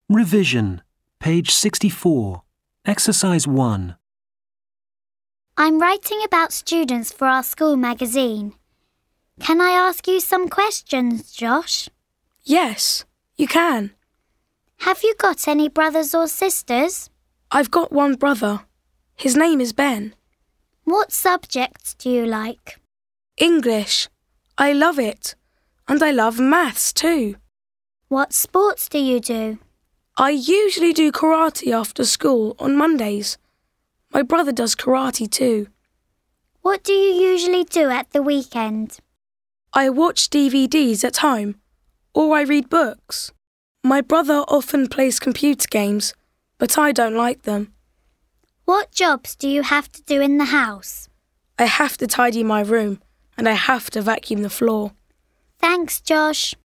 Revision, page 64, exercise 1. I'm writing about students for our school magazine. Can I ask you some questions, Josh? Yes, you can. Have you got any brothers or sisters? I've got one brother. His name is Ben. What subjects do you like? English. I love it. And I love maths too. What sports do you do? I usually do karate after school on Mondays. My brother does karate too. What do you usually do at the weekend? I watch DVDs at home, or I read books. My brother often plays computer games, but I don't like them. What jobs do you have to do in the house? I have to tidy my room, and I have to vacuum the floor. Thanks, Josh.